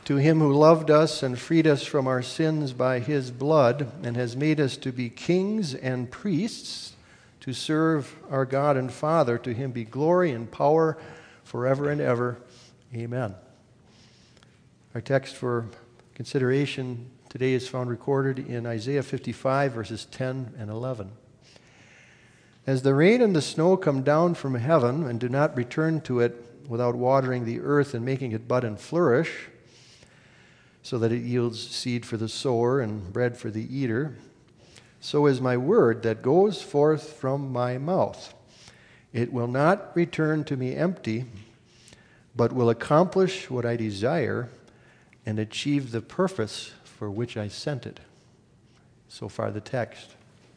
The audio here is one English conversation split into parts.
To him who loved us and freed us from our sins by his blood and has made us to be kings and priests to serve our God and Father, to him be glory and power forever and ever. Amen. Our text for consideration today is found recorded in Isaiah 55, verses 10 and 11. As the rain and the snow come down from heaven and do not return to it without watering the earth and making it bud and flourish, so that it yields seed for the sower and bread for the eater, so is my word that goes forth from my mouth. It will not return to me empty, but will accomplish what I desire and achieve the purpose for which I sent it. So far the text.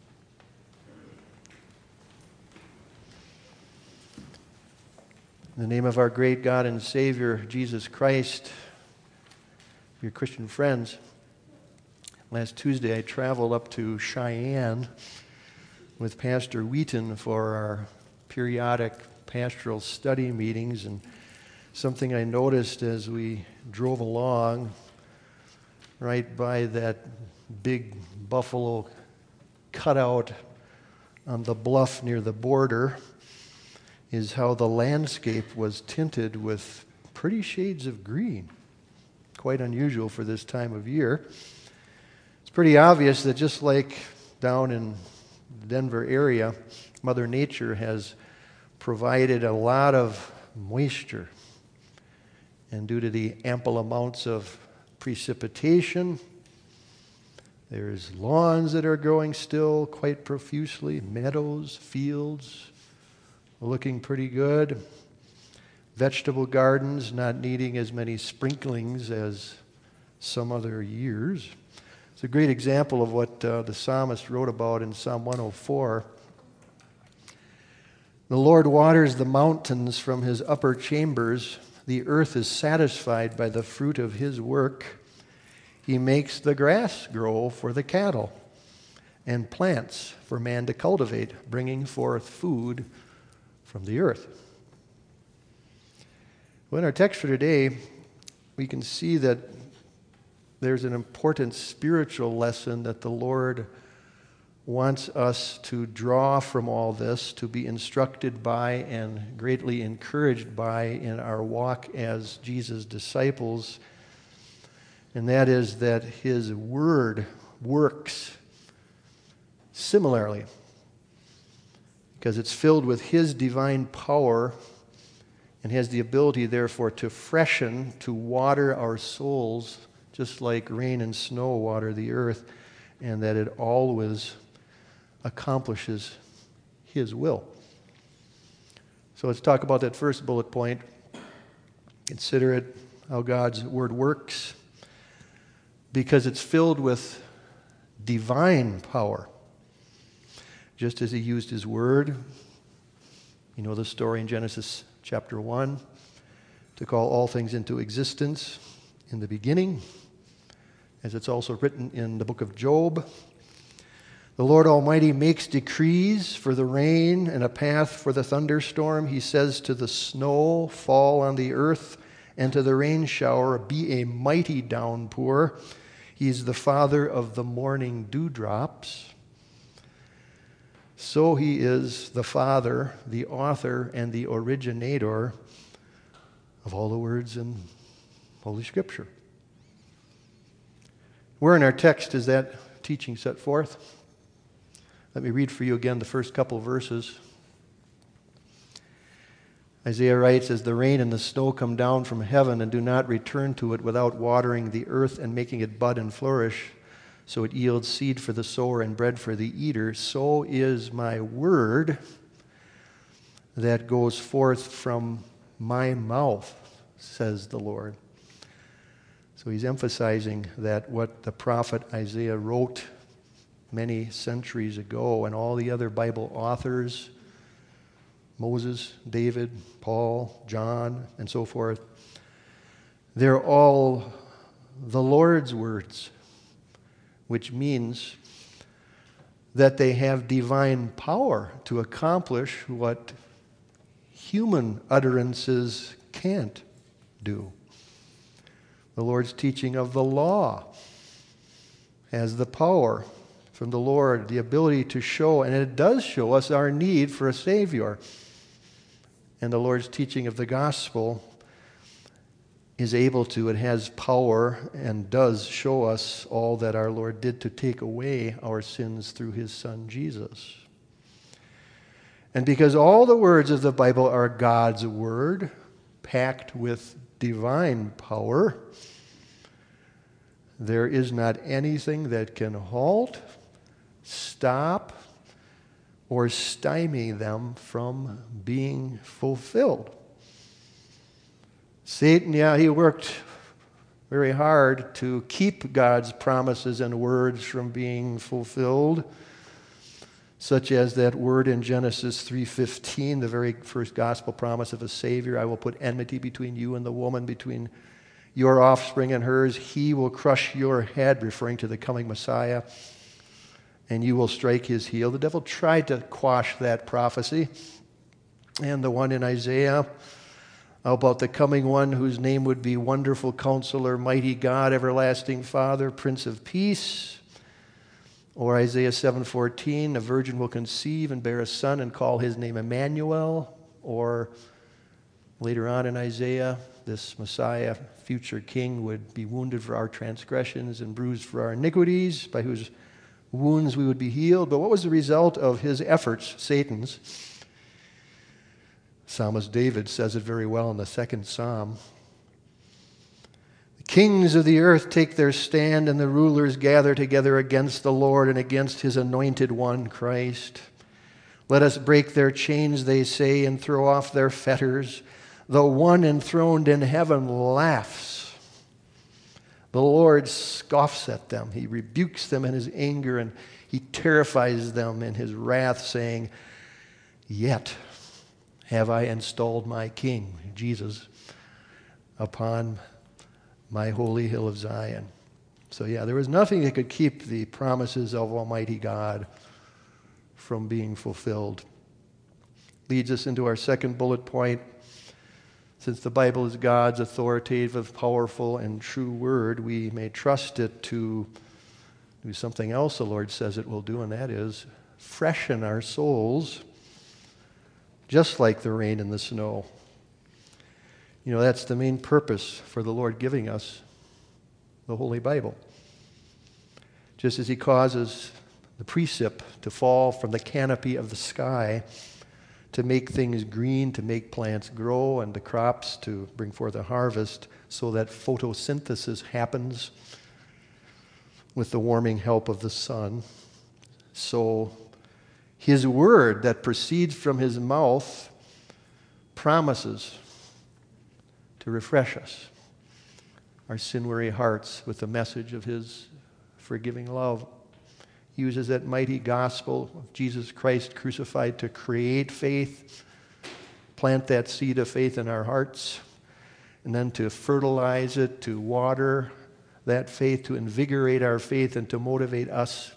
In the name of our great God and Savior, Jesus Christ, your Christian friends, last Tuesday I traveled up to Cheyenne with Pastor Wheaton for our periodic pastoral study meetings, and something I noticed as we drove along right by that big buffalo cutout on the bluff near the border is how the landscape was tinted with pretty shades of green. Quite unusual for this time of year. It's pretty obvious that just like down in the Denver area, Mother Nature has provided a lot of moisture. And due to the ample amounts of precipitation, there's lawns that are growing still quite profusely, meadows, fields looking pretty good. Vegetable gardens not needing as many sprinklings as some other years. It's a great example of what the psalmist wrote about in Psalm 104. The Lord waters the mountains from his upper chambers. The earth is satisfied by the fruit of his work. He makes the grass grow for the cattle and plants for man to cultivate, bringing forth food from the earth. Well, in our text for today, we can see that there's an important spiritual lesson that the Lord wants us to draw from all this, to be instructed by and greatly encouraged by in our walk as Jesus' disciples. And that is that his word works similarly, because it's filled with his divine power and has the ability, therefore, to freshen, to water our souls, just like rain and snow water the earth, and that it always accomplishes his will. So let's talk about that first bullet point. Consider it how God's word works, because it's filled with divine power. Just as he used his word, you know the story in Genesis chapter 1, to call all things into existence in the beginning, as it's also written in the book of Job. The Lord Almighty makes decrees for the rain and a path for the thunderstorm. He says to the snow, fall on the earth, and to the rain shower, be a mighty downpour. He's the father of the morning dewdrops. So he is the Father, the author, and the originator of all the words in Holy Scripture. Where in our text is that teaching set forth? Let me read for you again the first couple verses. Isaiah writes, as the rain and the snow come down from heaven and do not return to it without watering the earth and making it bud and flourish, so it yields seed for the sower and bread for the eater, so is my word that goes forth from my mouth, says the Lord. So he's emphasizing that what the prophet Isaiah wrote many centuries ago, and all the other Bible authors, Moses, David, Paul, John, and so forth, they're all the Lord's words, which means that they have divine power to accomplish what human utterances can't do. The Lord's teaching of the law has the power from the Lord, the ability to show, and it does show us our need for a Savior. And the Lord's teaching of the gospel is able to, it has power and does show us all that our Lord did to take away our sins through his Son Jesus. And because all the words of the Bible are God's word, packed with divine power, there is not anything that can halt, stop, or stymie them from being fulfilled. Satan, he worked very hard to keep God's promises and words from being fulfilled, such as that word in Genesis 3:15, the very first gospel promise of a Savior. I will put enmity between you and the woman, between your offspring and hers. He will crush your head, referring to the coming Messiah, and you will strike his heel. The devil tried to quash that prophecy. And the one in Isaiah about the coming one whose name would be Wonderful Counselor, Mighty God, Everlasting Father, Prince of Peace. Or Isaiah 7:14, a virgin will conceive and bear a son and call his name Emmanuel. Or later on in Isaiah, this Messiah, future king, would be wounded for our transgressions and bruised for our iniquities, by whose wounds we would be healed. But what was the result of his efforts, Satan's? Psalmist David says it very well in the second Psalm. The kings of the earth take their stand, and the rulers gather together against the Lord and against his anointed one, Christ. Let us break their chains, they say, and throw off their fetters. The one enthroned in heaven laughs. The Lord scoffs at them. He rebukes them in his anger, and he terrifies them in his wrath, saying, "Yet have I installed my King, Jesus, upon my holy hill of Zion." So there was nothing that could keep the promises of Almighty God from being fulfilled. Leads us into our second bullet point. Since the Bible is God's authoritative, powerful, and true word, we may trust it to do something else the Lord says it will do, and that is freshen our souls, just like the rain and the snow. That's the main purpose for the Lord giving us the Holy Bible. Just as he causes the precip to fall from the canopy of the sky to make things green, to make plants grow, and the crops to bring forth a harvest, so that photosynthesis happens with the warming help of the sun. So his word that proceeds from his mouth promises to refresh us, our sin-weary hearts, with the message of his forgiving love. He uses that mighty gospel of Jesus Christ crucified to create faith, plant that seed of faith in our hearts, and then to fertilize it, to water that faith, to invigorate our faith, and to motivate us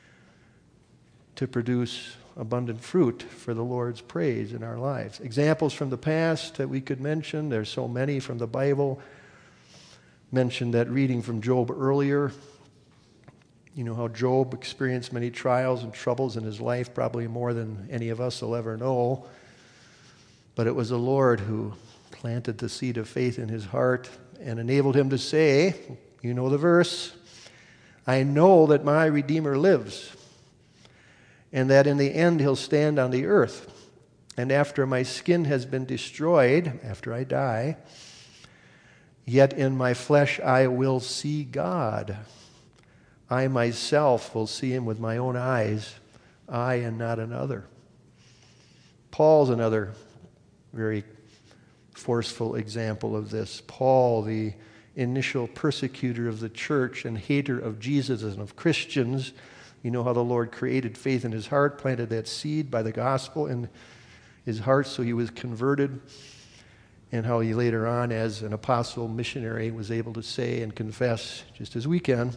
to produce abundant fruit for the Lord's praise in our lives. Examples from the past that we could mention, there's so many from the Bible. Mentioned that reading from Job earlier. You know how Job experienced many trials and troubles in his life, probably more than any of us will ever know. But it was the Lord who planted the seed of faith in his heart and enabled him to say, you know the verse, "I know that my Redeemer lives, and that in the end he'll stand on the earth. And after my skin has been destroyed, after I die, yet in my flesh I will see God. I myself will see him with my own eyes, I and not another." Paul's another very forceful example of this. Paul, the initial persecutor of the church and hater of Jesus and of Christians, you know how the Lord created faith in his heart, planted that seed by the gospel in his heart so he was converted, and how he later on as an apostle missionary was able to say and confess, just as we can,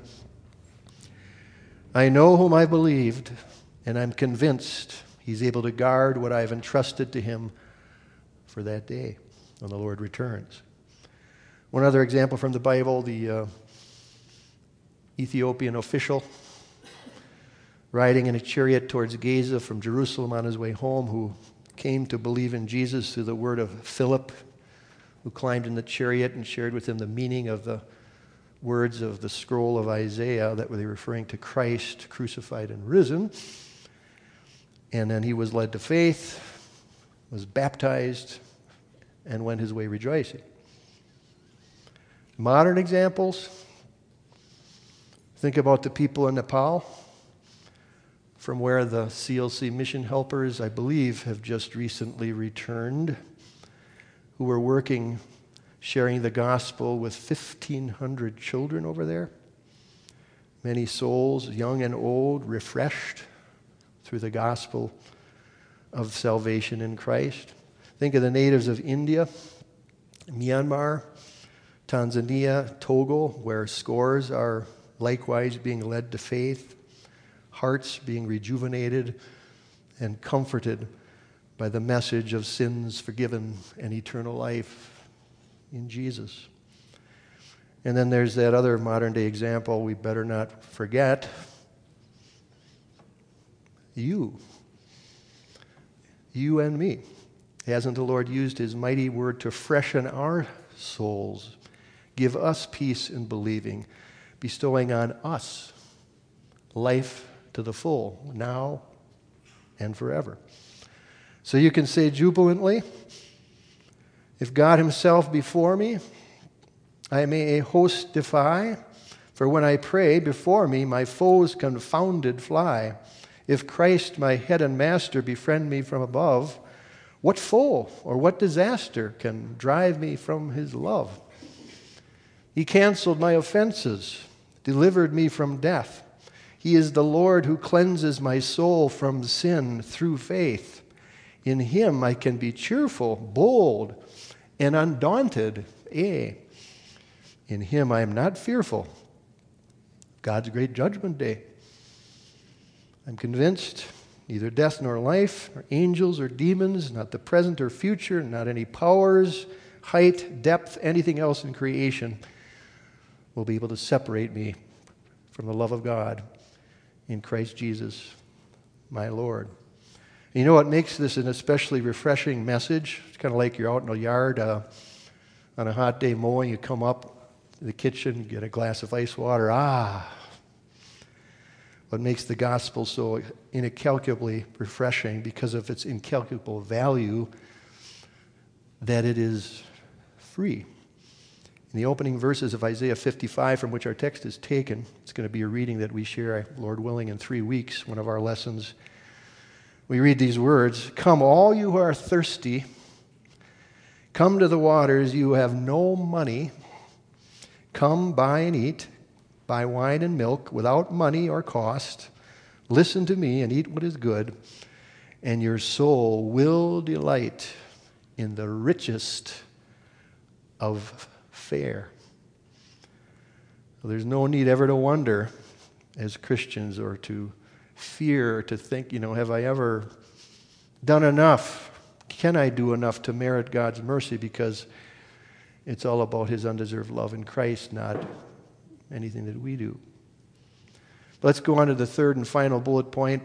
"I know whom I believed, and I'm convinced he's able to guard what I've entrusted to him for that day when the Lord returns." One other example from the Bible, the Ethiopian official riding in a chariot towards Gaza from Jerusalem on his way home, who came to believe in Jesus through the word of Philip, who climbed in the chariot and shared with him the meaning of the words of the scroll of Isaiah that were referring to Christ crucified and risen. And then he was led to faith, was baptized, and went his way rejoicing. Modern examples, think about the people in Nepal, from where the CLC mission helpers, I believe, have just recently returned, who were working, sharing the gospel with 1,500 children over there. Many souls, young and old, refreshed through the gospel of salvation in Christ. Think of the natives of India, Myanmar, Tanzania, Togo, where scores are likewise being led to faith, hearts being rejuvenated and comforted by the message of sins forgiven and eternal life in Jesus. And then there's that other modern day example we better not forget. You and me. Hasn't the Lord used his mighty word to freshen our souls, give us peace in believing, bestowing on us life to the full, now and forever? So you can say jubilantly, if God himself be for me, I may a host defy, for when I pray, before me my foes confounded fly. If Christ, my head and master, befriend me from above, what foe or what disaster can drive me from his love? He canceled my offenses, delivered me from death. He is the Lord who cleanses my soul from sin through faith. In him I can be cheerful, bold, and undaunted. In him I am not fearful. God's great judgment day. I'm convinced neither death nor life, nor angels or demons, not the present or future, not any powers, height, depth, anything else in creation will be able to separate me from the love of God in Christ Jesus, my Lord. And you know what makes this an especially refreshing message? It's kind of like you're out in the yard on a hot day mowing, you come up to the kitchen, get a glass of ice water. What makes the gospel so incalculably refreshing because of its incalculable value, that it is free. In the opening verses of Isaiah 55, from which our text is taken, it's going to be a reading that we share, Lord willing, in 3 weeks, one of our lessons. We read these words, "Come, all you who are thirsty, come to the waters. You have no money. Come, buy and eat. Buy wine and milk without money or cost. Listen to me and eat what is good, and your soul will delight in the richest of fare." Well, there's no need ever to wonder as Christians or to fear or to think, have I ever done enough? Can I do enough to merit God's mercy? Because it's all about his undeserved love in Christ, not anything that we do. Let's go on to the third and final bullet point,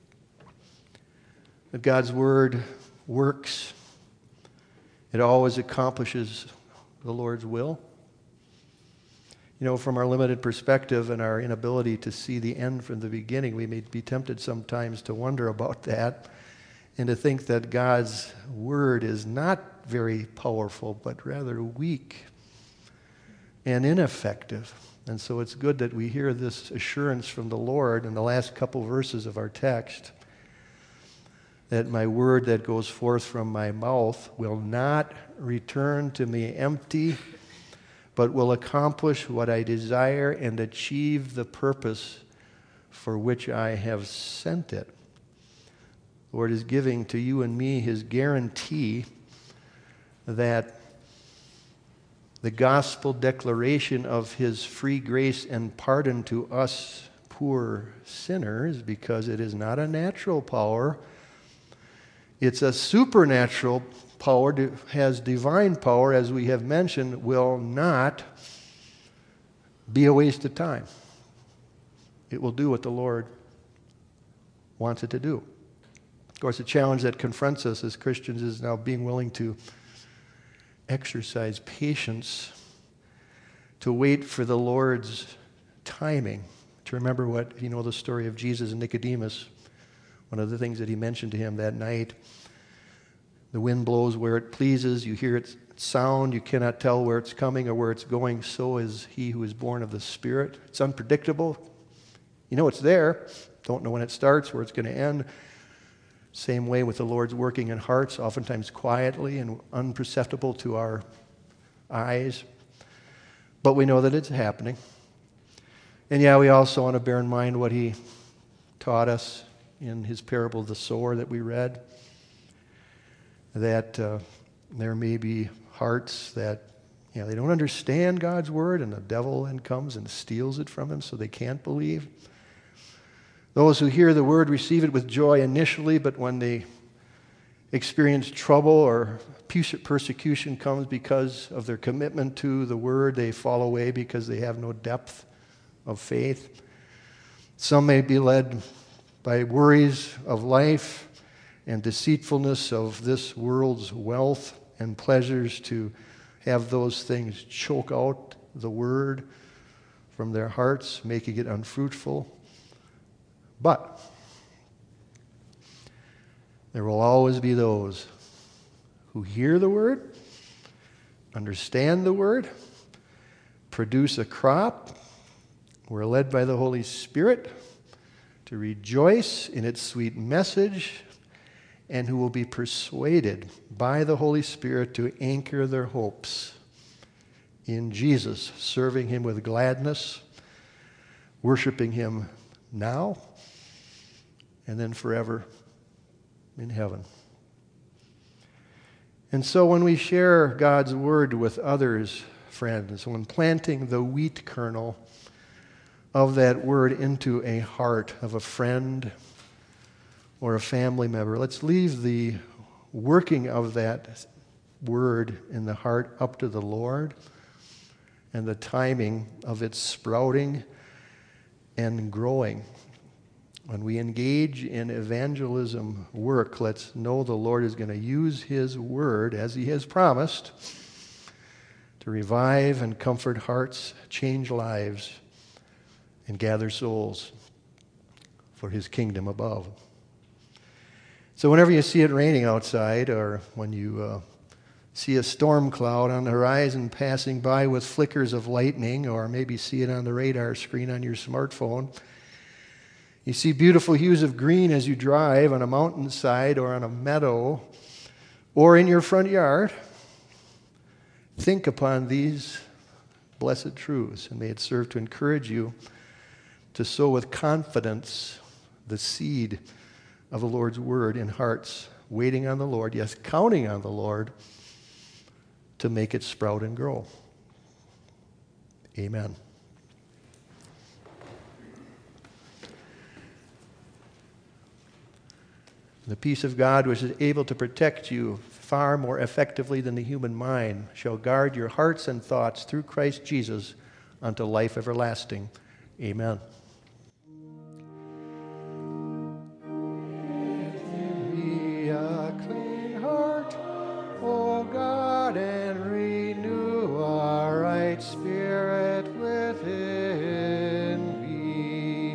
that God's word works. It always accomplishes the Lord's will. From our limited perspective and our inability to see the end from the beginning, we may be tempted sometimes to wonder about that and to think that God's word is not very powerful, but rather weak and ineffective. And so it's good that we hear this assurance from the Lord in the last couple verses of our text, that my word that goes forth from my mouth will not return to me empty, but will accomplish what I desire and achieve the purpose for which I have sent it. The Lord is giving to you and me his guarantee that the gospel declaration of his free grace and pardon to us poor sinners, because it is not a natural power, it's a supernatural power, has divine power, as we have mentioned, will not be a waste of time. It will do what the Lord wants it to do. Of course, the challenge that confronts us as Christians is now being willing to exercise patience, to wait for the Lord's timing, to remember what, the story of Jesus and Nicodemus. One of the things that he mentioned to him that night, the wind blows where it pleases, you hear its sound, you cannot tell where it's coming or where it's going, so is he who is born of the Spirit. It's unpredictable. You know it's there, don't know when it starts, where it's going to end. Same way with the Lord's working in hearts, oftentimes quietly and unperceptible to our eyes. But we know that it's happening. And we also want to bear in mind what he taught us in his parable of the sower that we read, that there may be hearts that they don't understand God's word, and the devil then comes and steals it from them so they can't believe. Those who hear the word receive it with joy initially, but when they experience trouble or persecution comes because of their commitment to the word, they fall away because they have no depth of faith. Some may be led by worries of life and deceitfulness of this world's wealth and pleasures to have those things choke out the word from their hearts, making it unfruitful. But there will always be those who hear the word, understand the word, produce a crop, who are led by the Holy Spirit to rejoice in its sweet message, and who will be persuaded by the Holy Spirit to anchor their hopes in Jesus, serving him with gladness, worshiping him now, and then forever in heaven. And so when we share God's word with others, friends, when planting the wheat kernel of that word into a heart of a friend or a family member, let's leave the working of that word in the heart up to the Lord and the timing of its sprouting and growing. When we engage in evangelism work, let's know the Lord is going to use his word, as he has promised, to revive and comfort hearts, change lives, and gather souls for his kingdom above. So whenever you see it raining outside, or when you see a storm cloud on the horizon passing by with flickers of lightning, or maybe see it on the radar screen on your smartphone, you see beautiful hues of green as you drive on a mountainside or on a meadow or in your front yard, think upon these blessed truths, and may it serve to encourage you to sow with confidence the seed of the Lord's word in hearts, waiting on the Lord, yes, counting on the Lord to make it sprout and grow. Amen. The peace of God, which is able to protect you far more effectively than the human mind, shall guard your hearts and thoughts through Christ Jesus unto life everlasting. Amen. Give me a clean heart, O God, and renew a right spirit within me.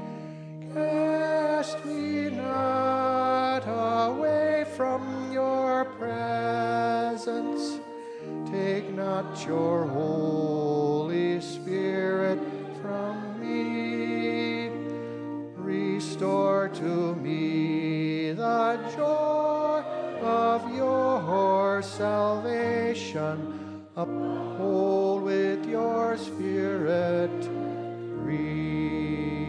Cast me not away from your presence. Take not your Holy Spirit from me. Restore to me the joy of your salvation. Uphold with your Spirit. Renew.